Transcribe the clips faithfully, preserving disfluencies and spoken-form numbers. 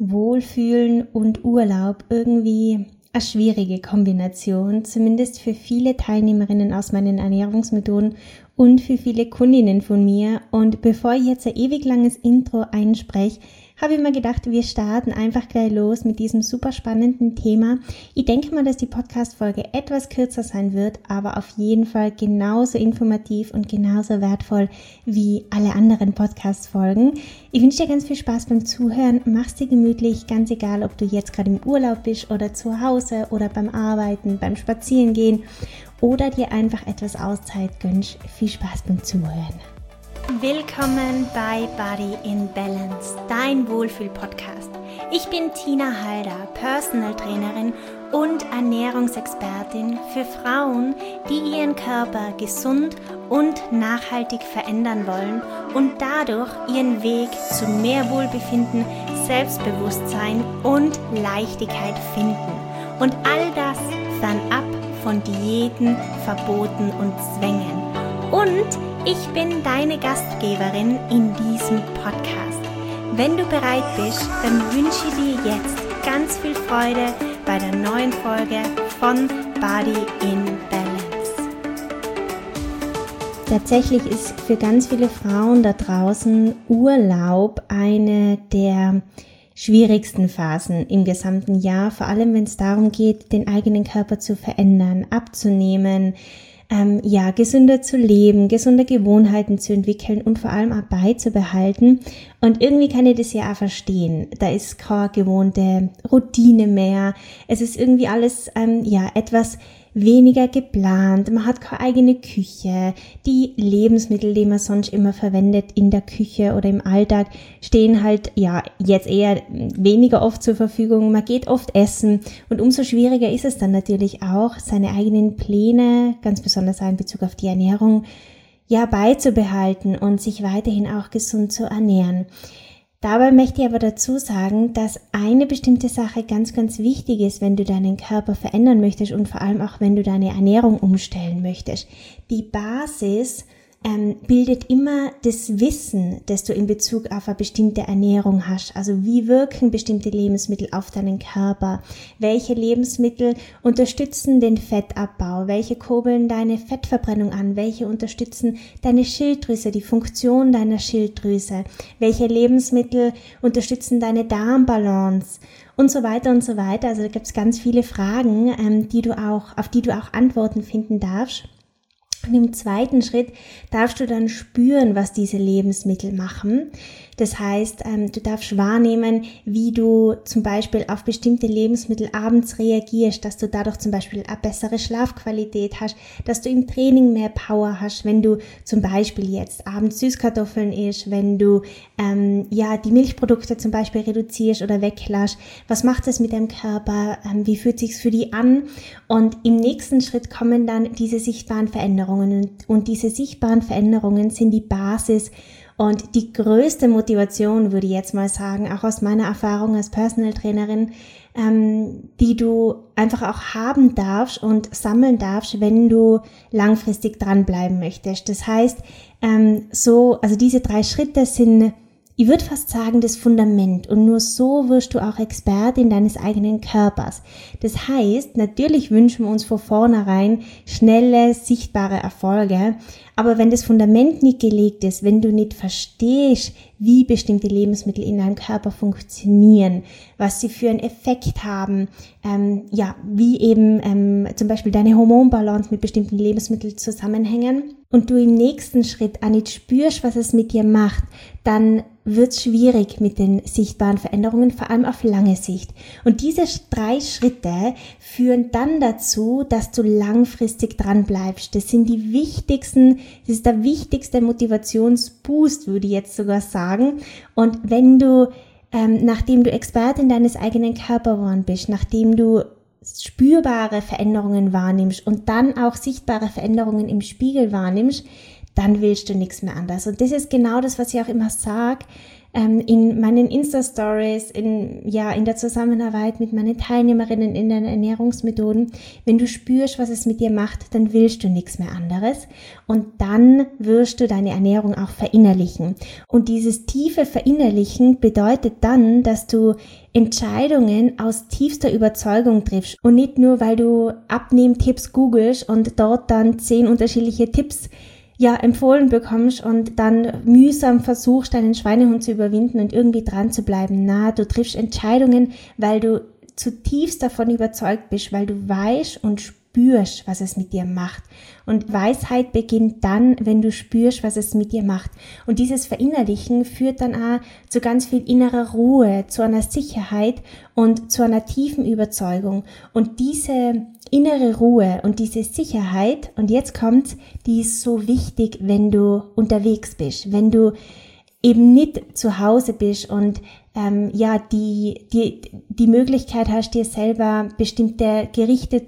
Wohlfühlen und Urlaub irgendwie eine schwierige Kombination, zumindest für viele Teilnehmerinnen aus meinen Ernährungsmethoden und für viele Kundinnen von mir. Und bevor ich jetzt ein ewig langes Intro einspreche, habe ich mir gedacht, wir starten einfach gleich los mit diesem super spannenden Thema. Ich denke mal, dass die Podcast-Folge etwas kürzer sein wird, aber auf jeden Fall genauso informativ und genauso wertvoll wie alle anderen Podcast-Folgen. Ich wünsche dir ganz viel Spaß beim Zuhören. Mach's dir gemütlich, ganz egal, ob du jetzt gerade im Urlaub bist oder zu Hause oder beim Arbeiten, beim Spazierengehen oder dir einfach etwas Auszeit gönnst. Viel Spaß beim Zuhören. Willkommen bei Body in Balance, dein Wohlfühl-Podcast. Ich bin Tina Halder, Personal Trainerin und Ernährungsexpertin für Frauen, die ihren Körper gesund und nachhaltig verändern wollen und dadurch ihren Weg zu mehr Wohlbefinden, Selbstbewusstsein und Leichtigkeit finden. Und all das fernab von Diäten, Verboten und Zwängen. Und ich bin deine Gastgeberin in diesem Podcast. Wenn du bereit bist, dann wünsche ich dir jetzt ganz viel Freude bei der neuen Folge von Body in Balance. Tatsächlich ist für ganz viele Frauen da draußen Urlaub eine der schwierigsten Phasen im gesamten Jahr, vor allem wenn es darum geht, den eigenen Körper zu verändern, abzunehmen, Ähm, ja, gesünder zu leben, gesunde Gewohnheiten zu entwickeln und vor allem auch beizubehalten. Und irgendwie kann ich das ja auch verstehen. Da ist keine gewohnte Routine mehr. Es ist irgendwie alles, ähm, ja, etwas weniger geplant. Man hat keine eigene Küche. Die Lebensmittel, die man sonst immer verwendet in der Küche oder im Alltag, stehen halt, ja, jetzt eher weniger oft zur Verfügung. Man geht oft essen und umso schwieriger ist es dann natürlich auch, seine eigenen Pläne, ganz besonders in Bezug auf die Ernährung, ja, beizubehalten und sich weiterhin auch gesund zu ernähren. Dabei möchte ich aber dazu sagen, dass eine bestimmte Sache ganz, ganz wichtig ist, wenn du deinen Körper verändern möchtest und vor allem auch, wenn du deine Ernährung umstellen möchtest. Die Basis ähm, bildet immer das Wissen, das du in Bezug auf eine bestimmte Ernährung hast. Also wie wirken bestimmte Lebensmittel auf deinen Körper? Welche Lebensmittel unterstützen den Fettabbau? Welche kurbeln deine Fettverbrennung an? Welche unterstützen deine Schilddrüse, die Funktion deiner Schilddrüse? Welche Lebensmittel unterstützen deine Darmbalance? Und so weiter und so weiter. Also da gibt es ganz viele Fragen, ähm, die du auch, auf die du auch Antworten finden darfst. Und im zweiten Schritt darfst du dann spüren, was diese Lebensmittel machen. Das heißt, du darfst wahrnehmen, wie du zum Beispiel auf bestimmte Lebensmittel abends reagierst, dass du dadurch zum Beispiel eine bessere Schlafqualität hast, dass du im Training mehr Power hast, wenn du zum Beispiel jetzt abends Süßkartoffeln isst, wenn du ähm, ja die Milchprodukte zum Beispiel reduzierst oder weglässt. Was macht es mit deinem Körper? Ähm, wie fühlt sich's für die an? Und im nächsten Schritt kommen dann diese sichtbaren Veränderungen und, und diese sichtbaren Veränderungen sind die Basis und die größte Motivation, würde ich jetzt mal sagen, auch aus meiner Erfahrung als Personal Trainerin, ähm, die du einfach auch haben darfst und sammeln darfst, wenn du langfristig dranbleiben möchtest. Das heißt, ähm, so, also diese drei Schritte sind, ich würde fast sagen, das Fundament, und nur so wirst du auch Expertin deines eigenen Körpers. Das heißt, natürlich wünschen wir uns von vornherein schnelle, sichtbare Erfolge, aber wenn das Fundament nicht gelegt ist, wenn du nicht verstehst, wie bestimmte Lebensmittel in deinem Körper funktionieren, was sie für einen Effekt haben, ähm, ja, wie eben ähm, zum Beispiel deine Hormonbalance mit bestimmten Lebensmitteln zusammenhängen, und du im nächsten Schritt auch nicht spürst, was es mit dir macht, dann wird es schwierig mit den sichtbaren Veränderungen, vor allem auf lange Sicht. Und diese drei Schritte führen dann dazu, dass du langfristig dran bleibst. Das sind die wichtigsten, das ist der wichtigste Motivationsboost, würde ich jetzt sogar sagen. Und wenn du, ähm, nachdem du Expertin deines eigenen Körpers geworden bist, nachdem du spürbare Veränderungen wahrnimmst und dann auch sichtbare Veränderungen im Spiegel wahrnimmst, dann willst du nichts mehr anders. Und das ist genau das, was ich auch immer sage. ähm, in meinen Insta-Stories, in, ja, in der Zusammenarbeit mit meinen Teilnehmerinnen in den Ernährungsmethoden. Wenn du spürst, was es mit dir macht, dann willst du nichts mehr anderes und dann wirst du deine Ernährung auch verinnerlichen. Und dieses tiefe Verinnerlichen bedeutet dann, dass du Entscheidungen aus tiefster Überzeugung triffst und nicht nur, weil du Abnehmtipps googelst und dort dann zehn unterschiedliche Tipps ja empfohlen bekommst und dann mühsam versuchst, deinen Schweinehund zu überwinden und irgendwie dran zu bleiben. Na, du triffst Entscheidungen, weil du zutiefst davon überzeugt bist, weil du weißt und spürst, was es mit dir macht. Und Weisheit beginnt dann, wenn du spürst, was es mit dir macht. Und dieses Verinnerlichen führt dann auch zu ganz viel innerer Ruhe, zu einer Sicherheit und zu einer tiefen Überzeugung. Und diese innere Ruhe und diese Sicherheit, und jetzt kommt's, die ist so wichtig, wenn du unterwegs bist, wenn du eben nicht zu Hause bist und ähm, ja die die die Möglichkeit hast, dir selber bestimmte Gerichte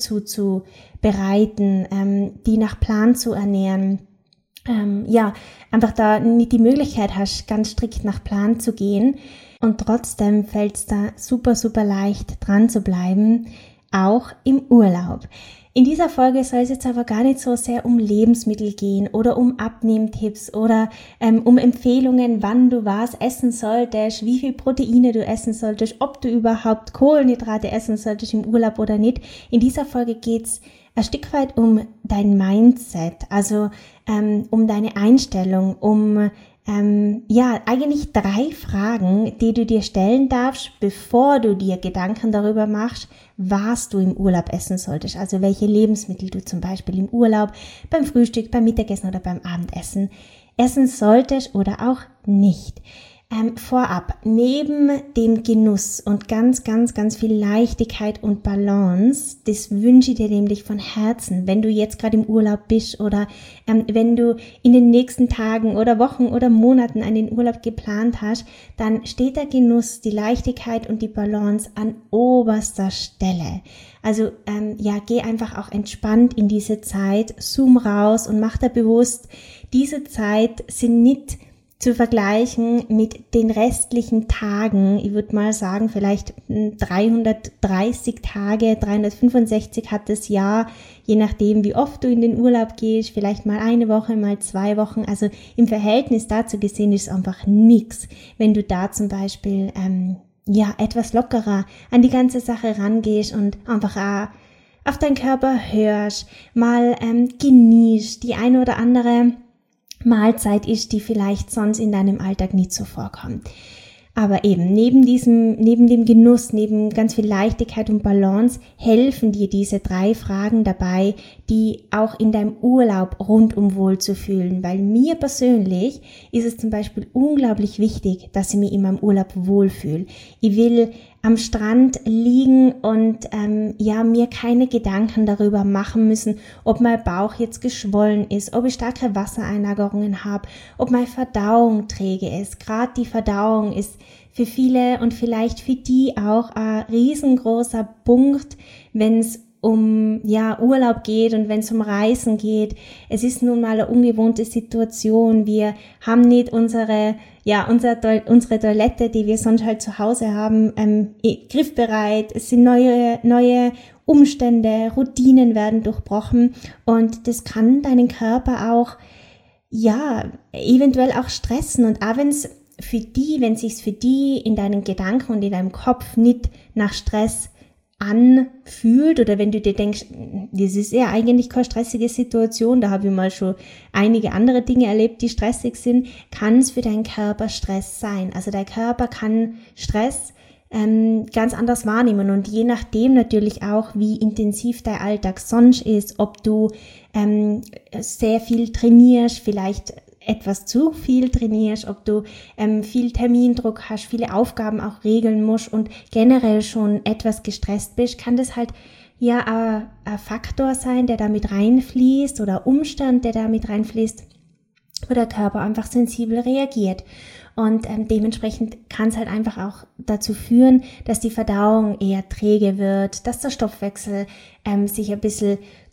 zuzubereiten, ähm, die nach Plan zu ernähren. Ähm, ja, einfach da nicht die Möglichkeit hast, ganz strikt nach Plan zu gehen, und trotzdem fällt es da super super leicht dran zu bleiben, auch im Urlaub. In dieser Folge soll es jetzt aber gar nicht so sehr um Lebensmittel gehen oder um Abnehmtipps oder ähm, um Empfehlungen, wann du was essen solltest, wie viel Proteine du essen solltest, ob du überhaupt Kohlenhydrate essen solltest im Urlaub oder nicht. In dieser Folge geht's ein Stück weit um dein Mindset, also ähm, um deine Einstellung, um Ähm, ja, eigentlich drei Fragen, die du dir stellen darfst, bevor du dir Gedanken darüber machst, was du im Urlaub essen solltest. Also welche Lebensmittel du zum Beispiel im Urlaub, beim Frühstück, beim Mittagessen oder beim Abendessen essen solltest oder auch nicht. Ähm, vorab, neben dem Genuss und ganz, ganz, ganz viel Leichtigkeit und Balance, das wünsche ich dir nämlich von Herzen, wenn du jetzt gerade im Urlaub bist oder ähm, wenn du in den nächsten Tagen oder Wochen oder Monaten einen Urlaub geplant hast, dann steht der Genuss, die Leichtigkeit und die Balance an oberster Stelle. Also ähm, ja, geh einfach auch entspannt in diese Zeit, zoom raus und mach dir bewusst, diese Zeit sind nicht zu vergleichen mit den restlichen Tagen. Ich würde mal sagen, vielleicht dreihundertdreißig Tage, dreihundertfünfundsechzig hat das Jahr, je nachdem, wie oft du in den Urlaub gehst, vielleicht mal eine Woche, mal zwei Wochen. Also im Verhältnis dazu gesehen ist es einfach nix, wenn du da zum Beispiel ähm, ja etwas lockerer an die ganze Sache rangehst und einfach auch auf deinen Körper hörst, mal ähm, genießt, die eine oder andere Mahlzeit ist, die vielleicht sonst in deinem Alltag nicht so vorkommt. Aber eben, neben diesem, neben dem Genuss, neben ganz viel Leichtigkeit und Balance, helfen dir diese drei Fragen dabei, die auch in deinem Urlaub rundum wohl zu fühlen. Weil mir persönlich ist es zum Beispiel unglaublich wichtig, dass ich mich in meinem Urlaub wohlfühle. Ich will am Strand liegen und ähm, ja mir keine Gedanken darüber machen müssen, ob mein Bauch jetzt geschwollen ist, ob ich starke Wassereinlagerungen habe, ob meine Verdauung träge ist. Gerade die Verdauung ist für viele und vielleicht für die auch ein riesengroßer Punkt, wenn es um ja Urlaub geht und wenn es um Reisen geht. Es ist nun mal eine ungewohnte Situation. Wir haben nicht unsere ja unser, unsere Toilette, die wir sonst halt zu Hause haben, ähm, griffbereit. Es sind neue neue Umstände, Routinen werden durchbrochen und das kann deinen Körper auch ja eventuell auch stressen. Und auch wenn es für die, wenn es sich für die in deinen Gedanken und in deinem Kopf nicht nach Stress anfühlt oder wenn du dir denkst, das ist ja eigentlich keine stressige Situation, da habe ich mal schon einige andere Dinge erlebt, die stressig sind, kann es für deinen Körper Stress sein. Also dein Körper kann Stress ähm, ganz anders wahrnehmen und je nachdem natürlich auch, wie intensiv dein Alltag sonst ist, ob du ähm, sehr viel trainierst, vielleicht etwas zu viel trainierst, ob du ähm, viel Termindruck hast, viele Aufgaben auch regeln musst und generell schon etwas gestresst bist, kann das halt ja ein Faktor sein, der da mit reinfließt oder Umstand, der da mit reinfließt, wo der Körper einfach sensibel reagiert. Und ähm, dementsprechend kann es halt einfach auch dazu führen, dass die Verdauung eher träge wird, dass der Stoffwechsel ähm, sich ein bisschen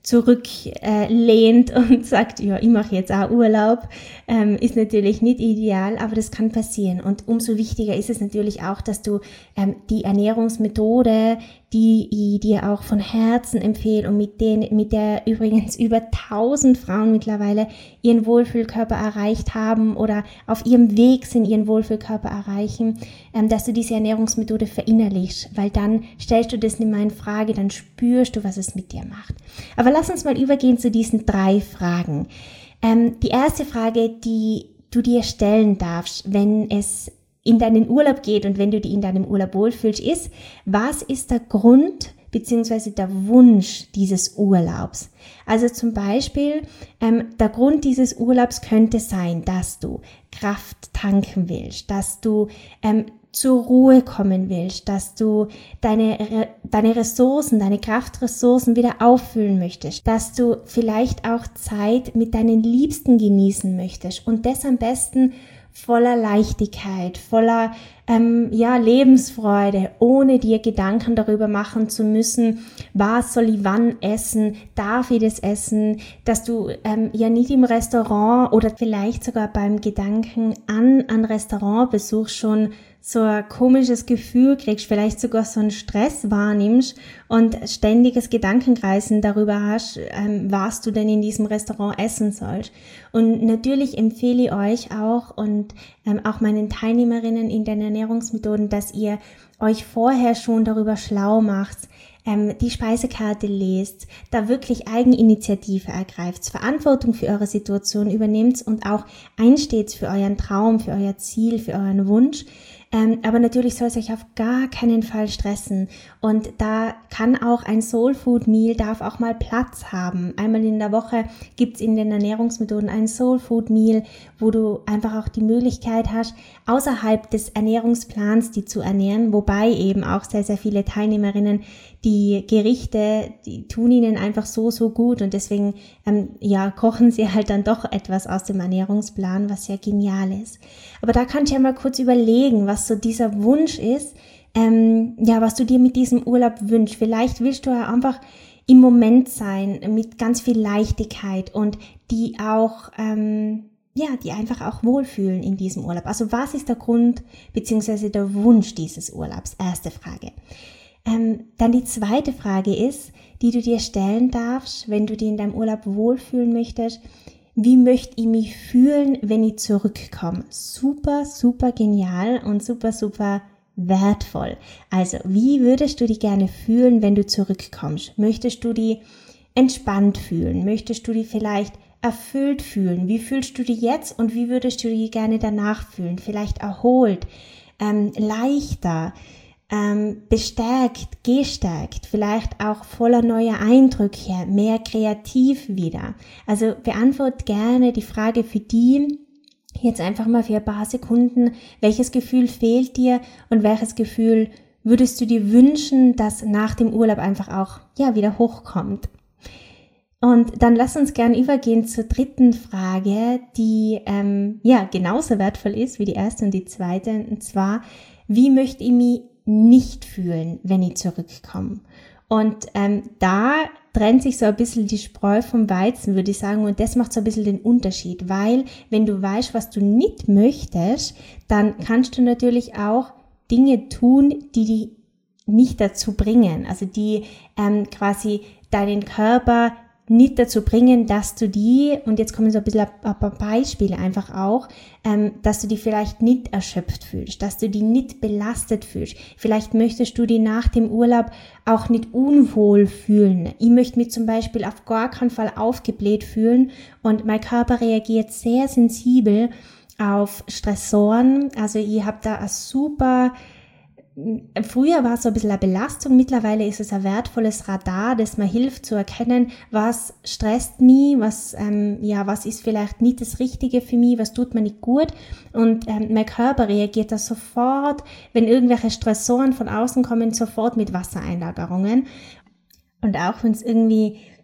zurücklehnt äh, und sagt, ja, ich mache jetzt auch Urlaub, ähm, ist natürlich nicht ideal, aber das kann passieren. Und umso wichtiger ist es natürlich auch, dass du ähm, die Ernährungsmethode, die ich dir auch von Herzen empfehle und mit, den, mit der übrigens über tausend Frauen mittlerweile ihren Wohlfühlkörper erreicht haben oder auf ihrem Weg sind, ihren Wohlfühlkörper erreichen, ähm, dass du diese Ernährungsmethode verinnerlichst, weil dann stellst du das nicht mehr in Frage, dann spürst du, was es mit dir macht. Aber lass uns mal übergehen zu diesen drei Fragen. Ähm, die erste Frage, die du dir stellen darfst, wenn es in deinen Urlaub geht und wenn du dich in deinem Urlaub wohlfühlst, ist, was ist der Grund bzw. der Wunsch dieses Urlaubs? Also zum Beispiel, ähm, der Grund dieses Urlaubs könnte sein, dass du Kraft tanken willst, dass du ähm, zur Ruhe kommen willst, dass du deine, deine Ressourcen, deine Kraftressourcen wieder auffüllen möchtest, dass du vielleicht auch Zeit mit deinen Liebsten genießen möchtest und das am besten voller Leichtigkeit, voller ähm, ja, Lebensfreude, ohne dir Gedanken darüber machen zu müssen, was soll ich wann essen, darf ich das essen, dass du ähm, ja nicht im Restaurant oder vielleicht sogar beim Gedanken an einen Restaurantbesuch schon so ein komisches Gefühl kriegst, vielleicht sogar so einen Stress wahrnimmst und ständiges Gedankenkreisen darüber hast, ähm, was du denn in diesem Restaurant essen sollst. Und natürlich empfehle ich euch auch und ähm, auch meinen Teilnehmerinnen in den Ernährungsmethoden, dass ihr euch vorher schon darüber schlau macht, ähm, die Speisekarte lest, da wirklich Eigeninitiative ergreift, Verantwortung für eure Situation übernehmt und auch einsteht für euren Traum, für euer Ziel, für euren Wunsch. Ähm, aber natürlich soll es euch auf gar keinen Fall stressen. Und da kann auch ein Soul Food Meal, darf auch mal Platz haben. Einmal in der Woche gibt's in den Ernährungsmethoden ein Soul Food Meal, wo du einfach auch die Möglichkeit hast, außerhalb des Ernährungsplans die zu ernähren. Wobei eben auch sehr, sehr viele Teilnehmerinnen die Gerichte, die tun ihnen einfach so, so gut. Und deswegen ähm, ja, kochen sie halt dann doch etwas aus dem Ernährungsplan, was ja genial ist. Aber da kannst du ja mal kurz überlegen, was so dieser Wunsch ist, ähm, ja, was du dir mit diesem Urlaub wünschst. Vielleicht willst du ja einfach im Moment sein, mit ganz viel Leichtigkeit und die auch, ähm, ja, die einfach auch wohlfühlen in diesem Urlaub. Also was ist der Grund bzw. der Wunsch dieses Urlaubs? Erste Frage. Ähm, dann die zweite Frage ist, die du dir stellen darfst, wenn du dich in deinem Urlaub wohlfühlen möchtest. Wie möchte ich mich fühlen, wenn ich zurückkomme? Super, super genial und super, super wertvoll. Also, wie würdest du dich gerne fühlen, wenn du zurückkommst? Möchtest du dich entspannt fühlen? Möchtest du dich vielleicht erfüllt fühlen? Wie fühlst du dich jetzt und wie würdest du dich gerne danach fühlen? Vielleicht erholt, ähm, leichter, ähm, bestärkt, gestärkt, vielleicht auch voller neuer Eindrücke, mehr kreativ wieder. Also beantwort gerne die Frage für die, jetzt einfach mal für ein paar Sekunden, welches Gefühl fehlt dir und welches Gefühl würdest du dir wünschen, dass nach dem Urlaub einfach auch ja wieder hochkommt. Und dann lass uns gern übergehen zur dritten Frage, die ähm, ja genauso wertvoll ist wie die erste und die zweite, und zwar, wie möchte ich mich nicht fühlen, wenn ich zurückkomme? Und ähm, da trennt sich so ein bisschen die Spreu vom Weizen, würde ich sagen, und das macht so ein bisschen den Unterschied, weil wenn du weißt, was du nicht möchtest, dann kannst du natürlich auch Dinge tun, die dich nicht dazu bringen, also die ähm, quasi deinen Körper nicht dazu bringen, dass du die, und jetzt kommen so ein bisschen ein paar Beispiele einfach auch, ähm, dass du die vielleicht nicht erschöpft fühlst, dass du die nicht belastet fühlst. Vielleicht möchtest du die nach dem Urlaub auch nicht unwohl fühlen. Ich möchte mich zum Beispiel auf gar keinen Fall aufgebläht fühlen und mein Körper reagiert sehr sensibel auf Stressoren. Also ich habe da ein super... Früher war es so ein bisschen eine Belastung, mittlerweile ist es ein wertvolles Radar, das mir hilft zu erkennen, was stresst mich, was ähm, ja was ist vielleicht nicht das Richtige für mich, was tut mir nicht gut, und ähm, mein Körper reagiert da sofort, wenn irgendwelche Stressoren von außen kommen, sofort mit Wassereinlagerungen. Und auch wenn es irgendwie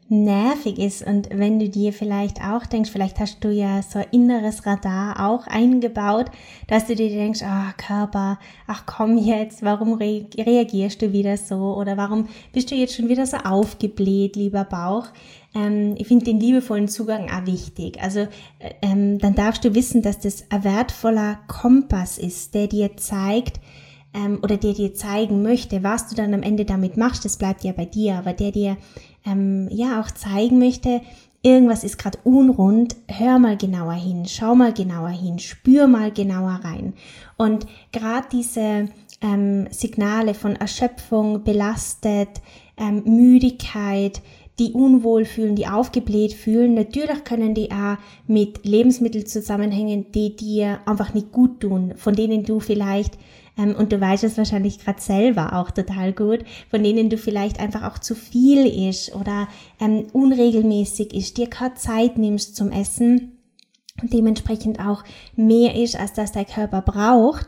nervig ist und wenn du dir vielleicht auch denkst, vielleicht hast du ja so ein inneres Radar auch eingebaut, dass du dir denkst, ah, Körper, ach komm jetzt, warum re- reagierst du wieder so oder warum bist du jetzt schon wieder so aufgebläht, lieber Bauch? Ähm, ich finde den liebevollen Zugang auch wichtig. Also ähm, dann darfst du wissen, dass das ein wertvoller Kompass ist, der dir zeigt, ähm, oder der dir zeigen möchte, was du dann am Ende damit machst, das bleibt ja bei dir, aber der dir ähm, ja auch zeigen möchte, irgendwas ist gerade unrund, hör mal genauer hin, schau mal genauer hin, spür mal genauer rein. Und gerade diese ähm, Signale von Erschöpfung, belastet, ähm, Müdigkeit, die unwohl fühlen, die aufgebläht fühlen, natürlich können die auch mit Lebensmitteln zusammenhängen, die dir einfach nicht gut tun, von denen du vielleicht, ähm, und du weißt es wahrscheinlich gerade selber auch total gut, von denen du vielleicht einfach auch zu viel isst oder ähm, unregelmäßig isst, dir keine Zeit nimmst zum Essen und dementsprechend auch mehr isst, als das dein Körper braucht.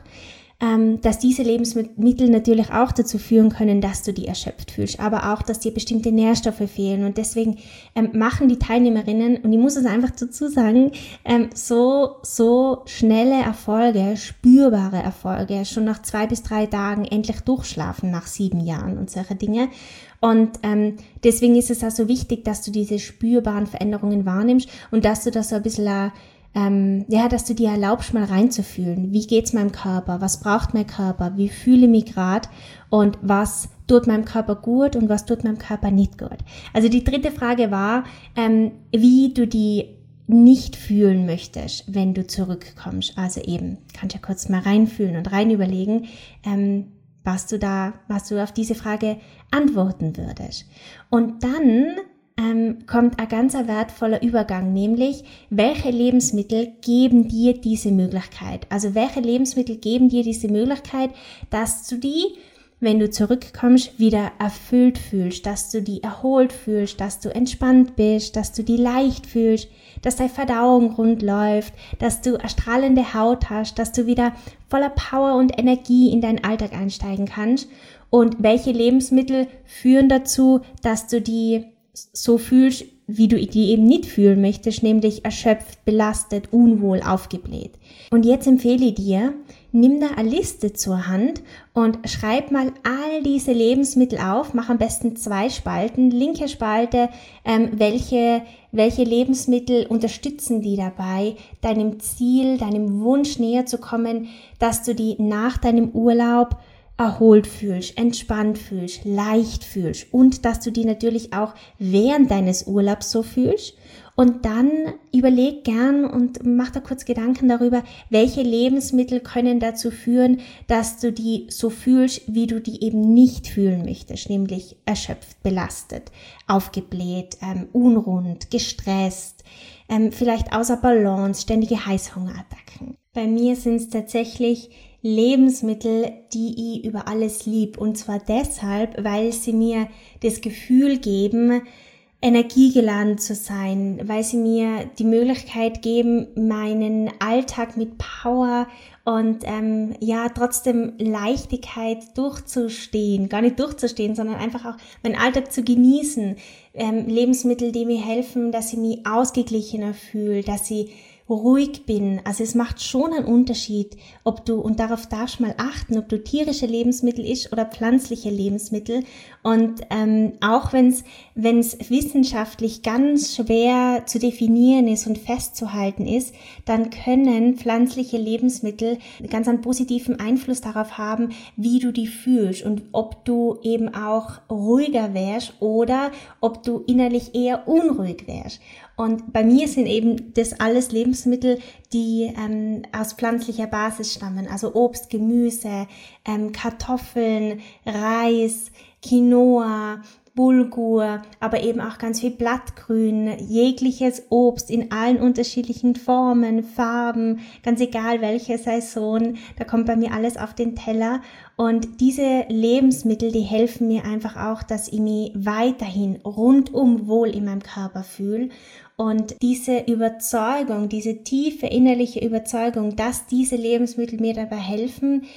Dass diese Lebensmittel natürlich auch dazu führen können, dass du dich erschöpft fühlst, aber auch, dass dir bestimmte Nährstoffe fehlen und deswegen ähm, machen die Teilnehmerinnen, und ich muss es einfach dazu sagen, ähm, so, so schnelle Erfolge, spürbare Erfolge, schon nach zwei bis drei Tagen endlich durchschlafen nach sieben Jahren und solche Dinge. Und ähm, deswegen ist es auch so wichtig, dass du diese spürbaren Veränderungen wahrnimmst und dass du das so ein bisschen Ähm, ja, dass du dir erlaubst, mal reinzufühlen. Wie geht's meinem Körper? Was braucht mein Körper? Wie fühle ich mich gerade? Und was tut meinem Körper gut und was tut meinem Körper nicht gut? Also die dritte Frage war, ähm, wie du die nicht fühlen möchtest, wenn du zurückkommst. Also eben, kannst ja kurz mal reinfühlen und rein überlegen, ähm, was du da, was du auf diese Frage antworten würdest. Und dann Ähm, kommt ein ganz wertvoller Übergang, nämlich welche Lebensmittel geben dir diese Möglichkeit? Also welche Lebensmittel geben dir diese Möglichkeit, dass du die, wenn du zurückkommst, wieder erfüllt fühlst, dass du die erholt fühlst, dass du entspannt bist, dass du die leicht fühlst, dass deine Verdauung rund läuft, dass du eine strahlende Haut hast, dass du wieder voller Power und Energie in deinen Alltag einsteigen kannst. Und welche Lebensmittel führen dazu, dass du die so fühlst, wie du die eben nicht fühlen möchtest, nämlich erschöpft, belastet, unwohl, aufgebläht. Und jetzt empfehle ich dir, nimm da eine Liste zur Hand und schreib mal all diese Lebensmittel auf, mach am besten zwei Spalten, linke Spalte, ähm, welche, welche Lebensmittel unterstützen die dabei, deinem Ziel, deinem Wunsch näher zu kommen, dass du die nach deinem Urlaub erholt fühlst, entspannt fühlst, leicht fühlst und dass du die natürlich auch während deines Urlaubs so fühlst. Und dann überleg gern und mach da kurz Gedanken darüber, welche Lebensmittel können dazu führen, dass du die so fühlst, wie du die eben nicht fühlen möchtest, nämlich erschöpft, belastet, aufgebläht, ähm, unrund, gestresst, ähm, vielleicht außer Balance, ständige Heißhungerattacken. Bei mir sind es tatsächlich Lebensmittel, die ich über alles lieb, und zwar deshalb, weil sie mir das Gefühl geben, energiegeladen zu sein, weil sie mir die Möglichkeit geben, meinen Alltag mit Power und ähm, ja trotzdem Leichtigkeit durchzustehen, gar nicht durchzustehen, sondern einfach auch meinen Alltag zu genießen. Ähm, Lebensmittel, die mir helfen, dass ich mich ausgeglichener fühle, dass ich ruhig bin. Also es macht schon einen Unterschied, ob du, und darauf darfst du mal achten, ob du tierische Lebensmittel isst oder pflanzliche Lebensmittel. Und ähm, auch wenn es wenn es wissenschaftlich ganz schwer zu definieren ist und festzuhalten ist, dann können pflanzliche Lebensmittel ganz einen positiven Einfluss darauf haben, wie du die fühlst und ob du eben auch ruhiger wärst oder ob du innerlich eher unruhig wärst. Und bei mir sind eben das alles Lebensmittel, die ähm, aus pflanzlicher Basis stammen, also Obst, Gemüse, ähm, Kartoffeln, Reis, Quinoa, Bulgur, aber eben auch ganz viel Blattgrün, jegliches Obst in allen unterschiedlichen Formen, Farben, ganz egal welche Saison, da kommt bei mir alles auf den Teller. Und diese Lebensmittel, die helfen mir einfach auch, dass ich mich weiterhin rundum wohl in meinem Körper fühle. Und diese Überzeugung, diese tiefe innerliche Überzeugung, dass diese Lebensmittel mir dabei helfen,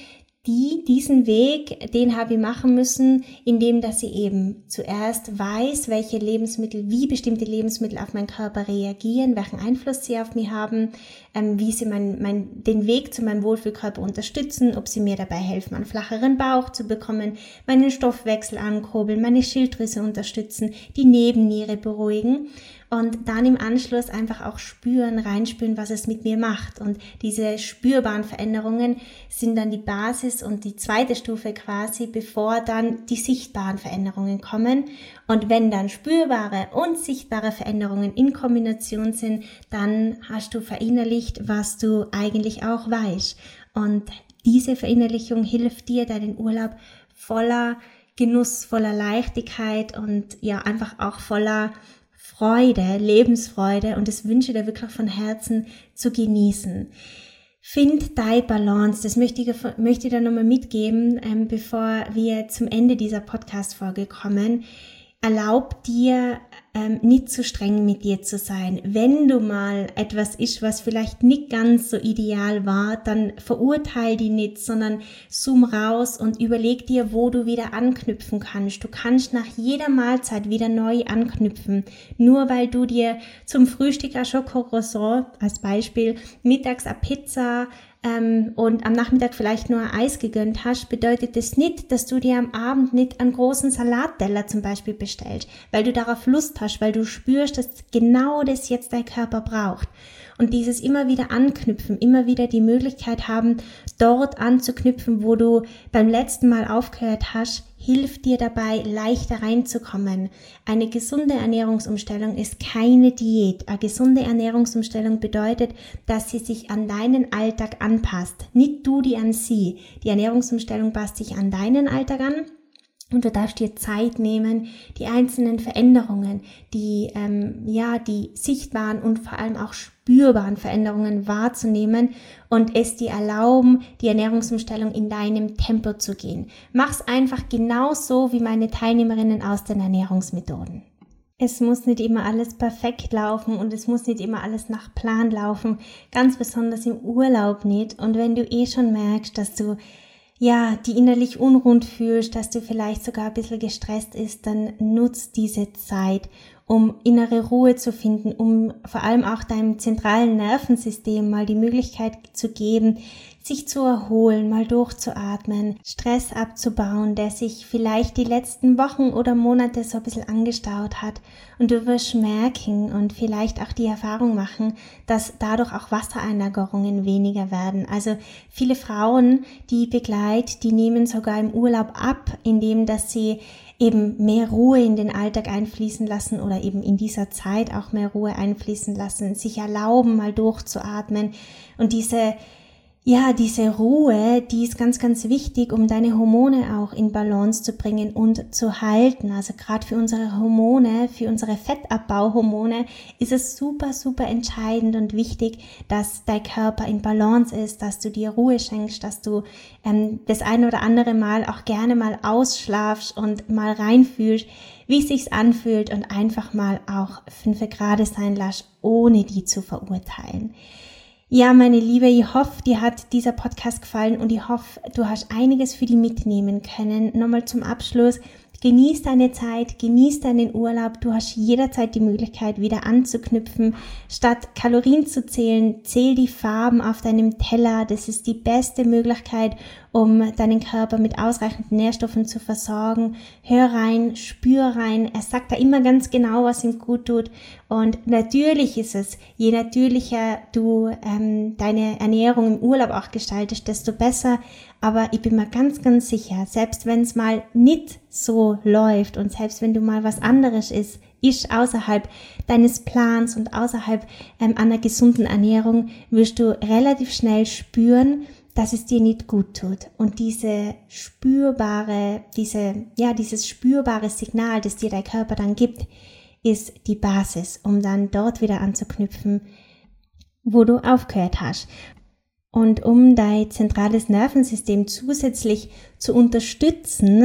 Die, diesen Weg, den habe ich machen müssen, indem dass ich eben zuerst weiß, welche Lebensmittel, wie bestimmte Lebensmittel auf meinen Körper reagieren, welchen Einfluss sie auf mich haben, ähm, wie sie mein, mein, den Weg zu meinem Wohlfühlkörper unterstützen, ob sie mir dabei helfen, einen flacheren Bauch zu bekommen, meinen Stoffwechsel ankurbeln, meine Schilddrüse unterstützen, die Nebenniere beruhigen. Und dann im Anschluss einfach auch spüren, reinspüren, was es mit mir macht. Und diese spürbaren Veränderungen sind dann die Basis und die zweite Stufe quasi, bevor dann die sichtbaren Veränderungen kommen. Und wenn dann spürbare und sichtbare Veränderungen in Kombination sind, dann hast du verinnerlicht, was du eigentlich auch weißt. Und diese Verinnerlichung hilft dir, deinen Urlaub voller Genuss, voller Leichtigkeit und ja einfach auch voller Freude, Lebensfreude, und das wünsche dir wirklich von Herzen zu genießen. Find deine Balance, das möchte ich, möchte ich dir nochmal mitgeben, ähm, bevor wir zum Ende dieser Podcast-Folge kommen. Erlaub dir, ähm, nicht zu streng mit dir zu sein. Wenn du mal etwas isst, was vielleicht nicht ganz so ideal war, dann verurteil die nicht, sondern zoom raus und überleg dir, wo du wieder anknüpfen kannst. Du kannst nach jeder Mahlzeit wieder neu anknüpfen. Nur weil du dir zum Frühstück ein Schokocroissant als Beispiel, mittags eine Pizza ähm, und am Nachmittag vielleicht nur ein Eis gegönnt hast, bedeutet das nicht, dass du dir am Abend nicht einen großen Salatteller zum Beispiel bestellst, weil du darauf Lust hast, weil du spürst, dass genau das jetzt dein Körper braucht. Und dieses immer wieder anknüpfen, immer wieder die Möglichkeit haben, dort anzuknüpfen, wo du beim letzten Mal aufgehört hast, hilft dir dabei, leichter reinzukommen. Eine gesunde Ernährungsumstellung ist keine Diät. Eine gesunde Ernährungsumstellung bedeutet, dass sie sich an deinen Alltag anpasst. Nicht du die an sie. Die Ernährungsumstellung passt sich an deinen Alltag an. Und du darfst dir Zeit nehmen, die einzelnen Veränderungen, die ähm, ja die sichtbaren und vor allem auch spürbaren Veränderungen wahrzunehmen und es dir erlauben, die Ernährungsumstellung in deinem Tempo zu gehen. Mach's einfach genauso wie meine Teilnehmerinnen aus den Ernährungsmethoden. Es muss nicht immer alles perfekt laufen und es muss nicht immer alles nach Plan laufen, ganz besonders im Urlaub nicht. Und wenn du eh schon merkst, dass du ja, die innerlich unrund fühlst, dass du vielleicht sogar ein bisschen gestresst ist, dann nutz diese Zeit, um innere Ruhe zu finden, um vor allem auch deinem zentralen Nervensystem mal die Möglichkeit zu geben, sich zu erholen, mal durchzuatmen, Stress abzubauen, der sich vielleicht die letzten Wochen oder Monate so ein bisschen angestaut hat. Und du wirst merken und vielleicht auch die Erfahrung machen, dass dadurch auch Wassereinlagerungen weniger werden. Also viele Frauen, die begleite, die nehmen sogar im Urlaub ab, indem dass sie eben mehr Ruhe in den Alltag einfließen lassen oder eben in dieser Zeit auch mehr Ruhe einfließen lassen, sich erlauben, mal durchzuatmen. Und diese Ja, diese Ruhe, die ist ganz, ganz wichtig, um deine Hormone auch in Balance zu bringen und zu halten. Also gerade für unsere Hormone, für unsere Fettabbauhormone ist es super, super entscheidend und wichtig, dass dein Körper in Balance ist, dass du dir Ruhe schenkst, dass du ähm, das ein oder andere Mal auch gerne mal ausschlafst und mal reinfühlst, wie es sich anfühlt und einfach mal auch fünf Grad sein lässt, ohne die zu verurteilen. Ja, meine Liebe, ich hoffe, dir hat dieser Podcast gefallen und ich hoffe, du hast einiges für dich mitnehmen können. Nochmal zum Abschluss, genieß deine Zeit, genieß deinen Urlaub. Du hast jederzeit die Möglichkeit, wieder anzuknüpfen. Statt Kalorien zu zählen, zähl die Farben auf deinem Teller. Das ist die beste Möglichkeit, um deinen Körper mit ausreichend Nährstoffen zu versorgen. Hör rein, spür rein. Er sagt da immer ganz genau, was ihm gut tut. Und natürlich ist es, je natürlicher du ähm, deine Ernährung im Urlaub auch gestaltest, desto besser. Aber ich bin mir ganz, ganz sicher, selbst wenn es mal nicht so läuft und selbst wenn du mal was anderes ist, ist außerhalb deines Plans und außerhalb ähm, einer gesunden Ernährung, wirst du relativ schnell spüren, dass es dir nicht gut tut. Und diese spürbare, diese, ja, dieses spürbare Signal, das dir dein Körper dann gibt, ist die Basis, um dann dort wieder anzuknüpfen, wo du aufgehört hast. Und um dein zentrales Nervensystem zusätzlich zu unterstützen,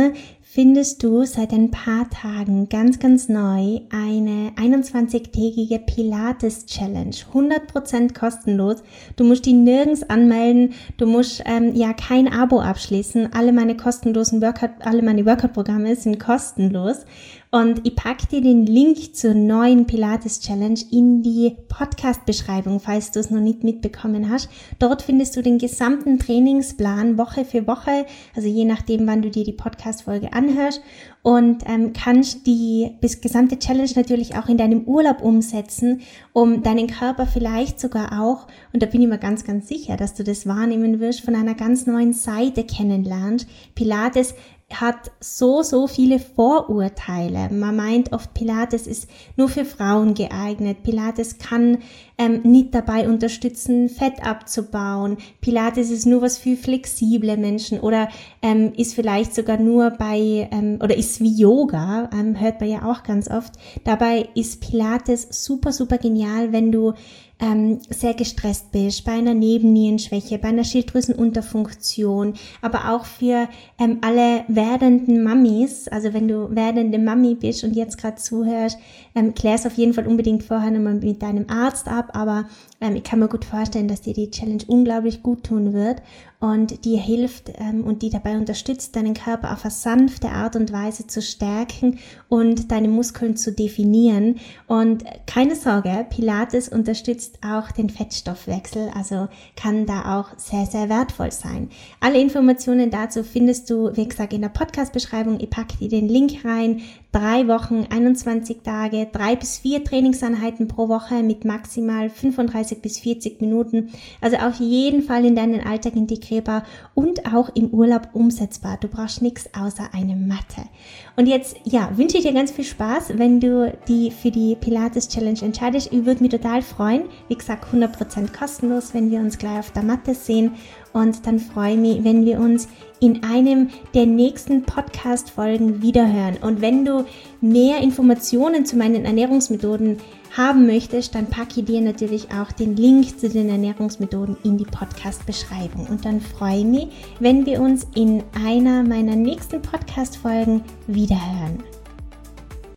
findest du seit ein paar Tagen ganz, ganz neu eine einundzwanzigtägige Pilates-Challenge, hundert Prozent kostenlos. Du musst die nirgends anmelden, du musst ähm, ja kein Abo abschließen. Alle meine kostenlosen Workout, alle meine Workout-Programme sind kostenlos. Und ich packe dir den Link zur neuen Pilates-Challenge in die Podcast-Beschreibung, falls du es noch nicht mitbekommen hast. Dort findest du den gesamten Trainingsplan Woche für Woche, also je nachdem, wann du dir die Podcast-Folge anhörst, und ähm, kannst die bis gesamte Challenge natürlich auch in deinem Urlaub umsetzen, um deinen Körper vielleicht sogar auch, und da bin ich mir ganz, ganz sicher, dass du das wahrnehmen wirst, von einer ganz neuen Seite kennenlernst. Pilates hat so, so viele Vorurteile. Man meint oft, Pilates ist nur für Frauen geeignet. Pilates kann ähm, nicht dabei unterstützen, Fett abzubauen. Pilates ist nur was für flexible Menschen oder ähm, ist vielleicht sogar nur bei, ähm, oder ist wie Yoga, ähm, hört man ja auch ganz oft. Dabei ist Pilates super, super genial, wenn du ähm, sehr gestresst bist, bei einer Nebennierenschwäche, bei einer Schilddrüsenunterfunktion, aber auch für ähm, alle werdenden Mamis, also wenn du werdende Mami bist und jetzt gerade zuhörst, ähm, klär es auf jeden Fall unbedingt vorher nochmal mit deinem Arzt ab, aber ähm, ich kann mir gut vorstellen, dass dir die Challenge unglaublich gut tun wird und dir hilft ähm, und die dabei unterstützt, deinen Körper auf eine sanfte Art und Weise zu stärken und deine Muskeln zu definieren. Und keine Sorge, Pilates unterstützt auch den Fettstoffwechsel, also kann da auch sehr, sehr wertvoll sein. Alle Informationen dazu findest du, wie gesagt, in der Podcast-Beschreibung. Ich packe dir den Link rein. Drei Wochen, einundzwanzig Tage, drei bis vier Trainingseinheiten pro Woche mit maximal fünfunddreißig bis vierzig Minuten. Also auf jeden Fall in deinen Alltag integrierbar und auch im Urlaub umsetzbar. Du brauchst nichts außer eine Matte. Und jetzt, ja, wünsche ich dir ganz viel Spaß, wenn du die für die Pilates Challenge entscheidest. Ich würde mich total freuen. Wie gesagt, hundert Prozent kostenlos, wenn wir uns gleich auf der Matte sehen. Und dann freue ich mich, wenn wir uns in einem der nächsten Podcast-Folgen wiederhören. Und wenn du mehr Informationen zu meinen Ernährungsmethoden haben möchtest, dann packe ich dir natürlich auch den Link zu den Ernährungsmethoden in die Podcast-Beschreibung. Und dann freue ich mich, wenn wir uns in einer meiner nächsten Podcast-Folgen wiederhören.